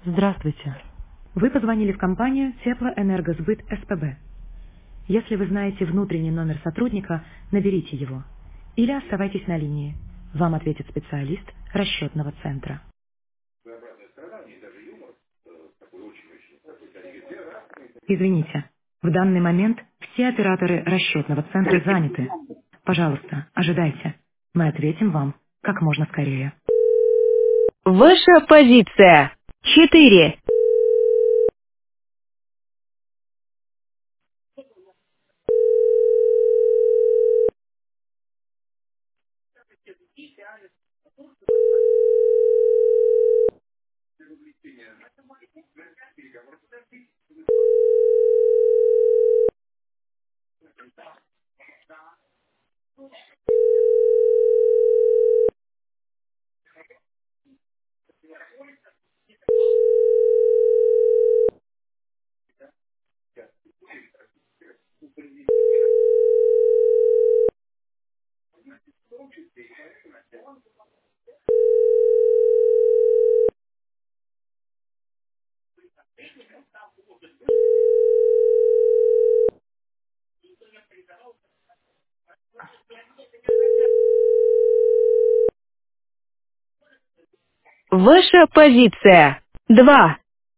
Здравствуйте. Вы позвонили в компанию Теплоэнергосбыт СПБ. Если вы знаете внутренний номер сотрудника, наберите его. Или оставайтесь на линии. Вам ответит специалист расчетного центра. Извините, в данный момент все операторы расчетного центра заняты. Пожалуйста, ожидайте. Мы ответим вам как можно скорее. Ваша позиция. 4. Ваша позиция. 2.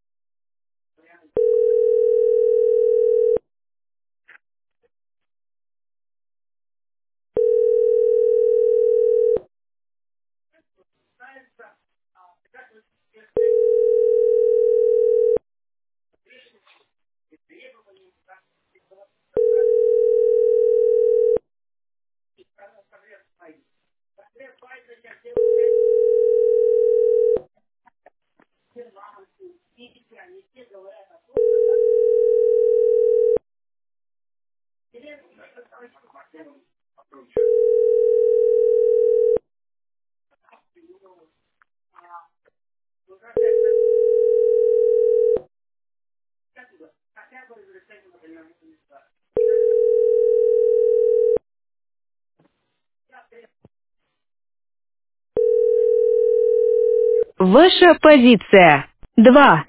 Ваша позиция. 2.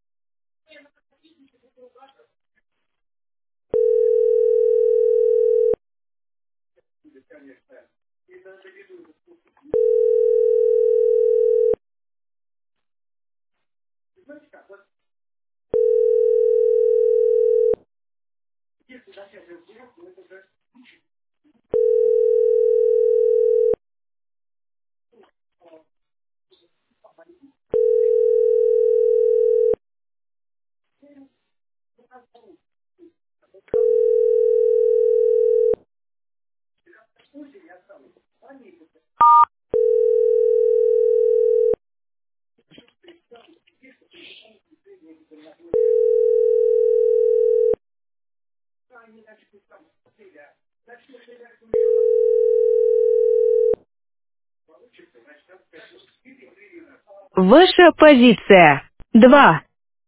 Ваша позиция. 2.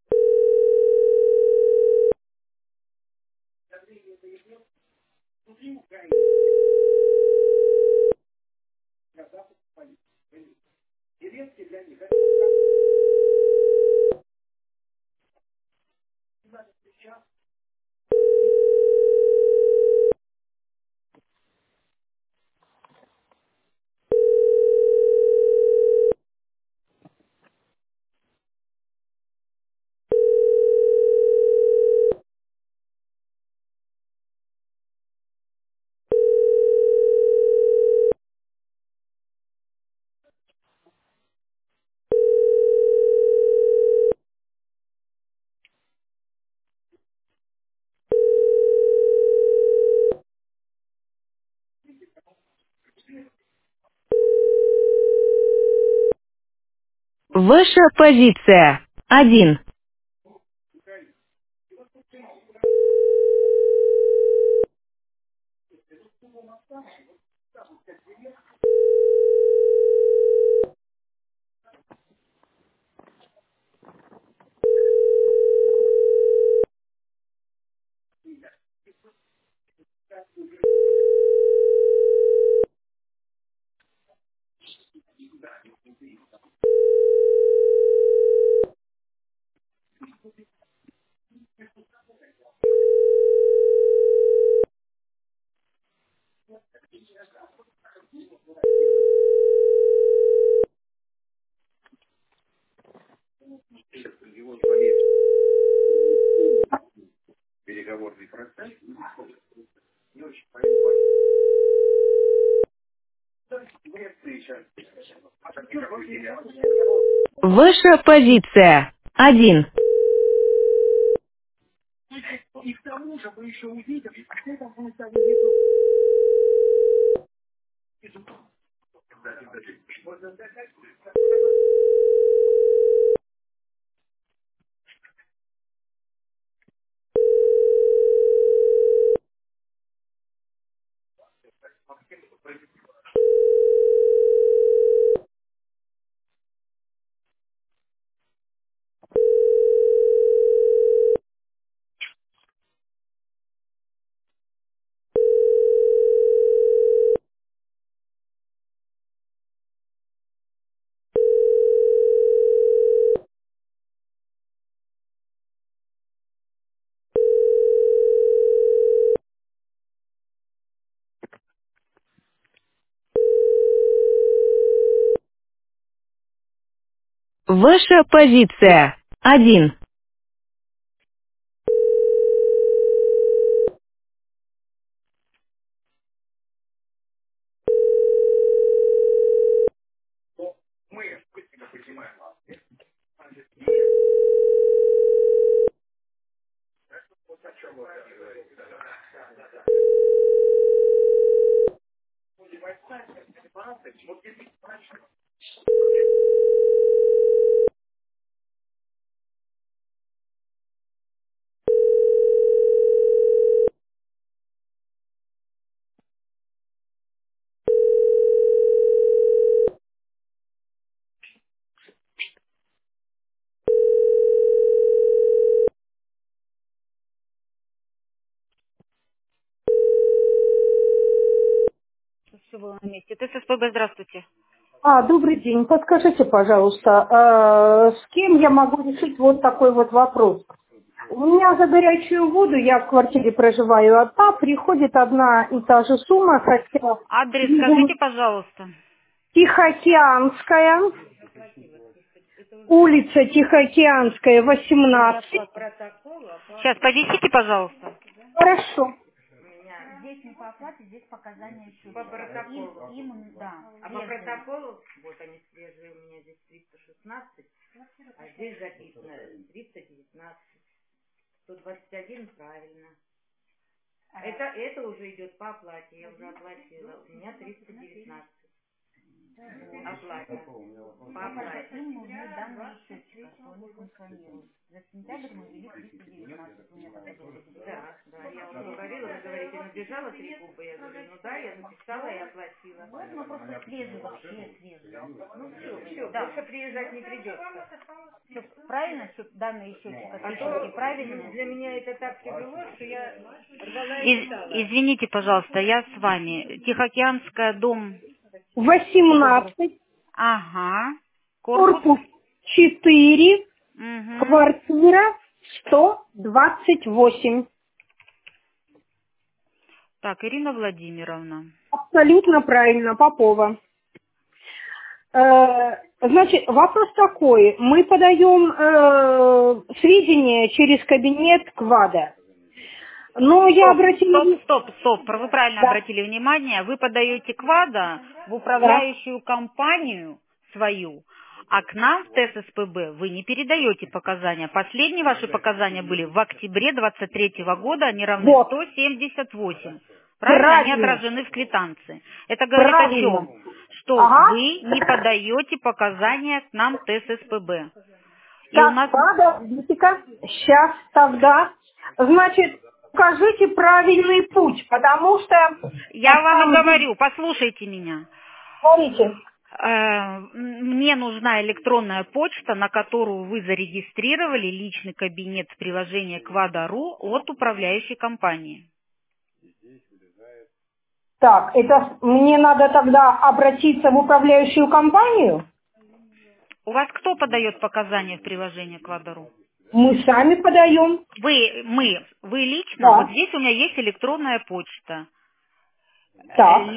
Ваша позиция. 1. Ваша позиция. 1. Ваша позиция. 1. Все было на месте. ТССПБ, здравствуйте. Добрый день. Подскажите, пожалуйста, с кем я могу решить вот такой вот вопрос? У меня за горячую воду, я в квартире проживаю одна, приходит одна и та же сумма, хотя Адрес скажите, пожалуйста. Тихоокеанская, улица Тихоокеанская, 18. Сейчас, повесите, пожалуйста. Хорошо. Здесь не по оплате, здесь показания счета. По протоколу. Да. А по протоколу, вот они свежие, у меня здесь 316, а здесь записано 319. 121 правильно. Это уже идет по оплате, я уже оплатила. У меня 319. Оплата. По оплате. Им нужны данные счетчика, что они функционируют. За сентябрь мы ввели 319. У меня тогда было. Да, я уже говорила, вы говорите, набежала 3 куба. Я говорю, ну да, я написала и оплатила. Вот, ну просто свежие вообще, свежие. Ну все, да. Больше приезжать не придется. Все правильно, что данные счетчика, счетчики правильные? Для меня это так тяжело, что я рвала и металла. Извините, пожалуйста, я с вами. Тихоокеанская, дом... 18, Ага. Корпус? корпус 4, Угу. квартира 128. Так, Ирина Владимировна. Абсолютно правильно, Попова. Значит, вопрос такой. Мы подаем сведения через кабинет КВАДа. Но я обратила... Стоп. Вы правильно Да, обратили внимание. Вы подаете КВАДа в да. управляющую компанию свою, а к нам в ТССПБ вы не передаете показания. Последние ваши показания были в октябре 23 года, они равны Вот. 178. Правильно? Они Правильно. отражены в квитанции. Это говорит о Правильно. чем? Что Ага. вы не подаете показания к нам в ТССПБ. И у Так, нас... подождите-ка. Сейчас тогда. Значит, укажите правильный путь, потому что... Я вам и говорю, послушайте меня. Смотрите. Мне нужна электронная почта, на которую вы зарегистрировали личный кабинет в приложении Квада.ру от управляющей компании. Так, это мне надо тогда обратиться в управляющую компанию? У вас кто подает показания в приложении Квада.ру? Мы сами подаем. Вы лично? Вот Да. здесь у меня есть электронная почта. Так.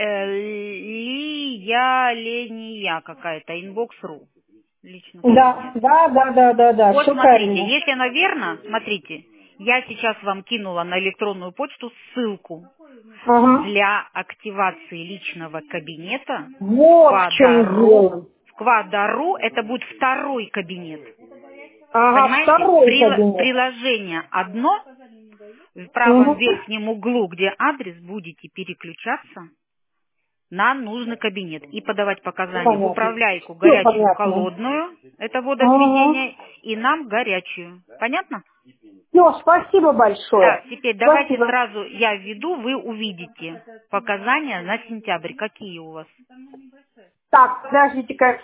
Ления какая-то, inbox.ru. Личный Да, кабинет. да. Вот Все смотрите, правильно. если оно верно, смотрите, Я сейчас вам кинула на электронную почту ссылку для активации личного кабинета Вот в чем дело. в Квадару. Это будет второй кабинет. Ага, Понимаете? второй кабинет. Приложение одно, в правом верхнем углу, где адрес, будете переключаться на нужный кабинет и подавать показания в управляйку горячую, холодную, это водоотведение, и нам горячую. Понятно? Все, спасибо большое. Да, теперь давайте сразу я введу, вы увидите показания на сентябрь. Какие у вас? Так, подождите-ка,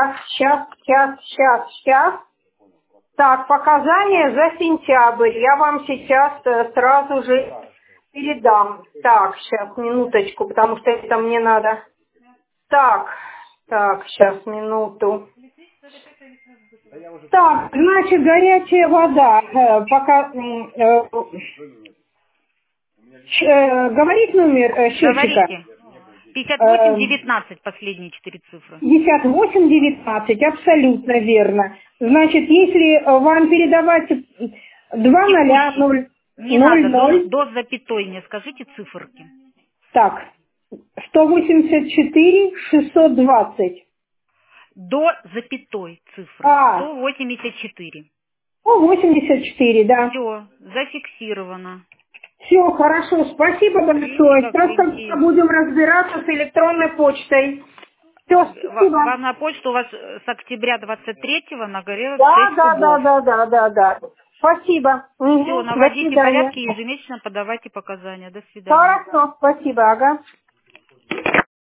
сейчас. Так, показания за сентябрь. Я вам сейчас сразу же передам. Так, сейчас, минуточку, потому что это мне надо. Так, сейчас, минуту. Так, значит, горячая вода. Говорит номер счетчика? Говорите. 5819, последние 4 цифры. 5819, абсолютно верно. Значит, если вам передавать 200... Не надо, до запятой мне скажите циферки. Так, 184 620. До запятой цифры. 184. 184, да. Все, зафиксировано. Все, хорошо, спасибо большое. Просто будем разбираться с электронной почтой. Все, спасибо. Вам на почту у вас с октября 23-го нагорело 6 Да. Спасибо. Все, наводите порядки, ежемесячно подавайте показания. До свидания. Хорошо, спасибо, ага.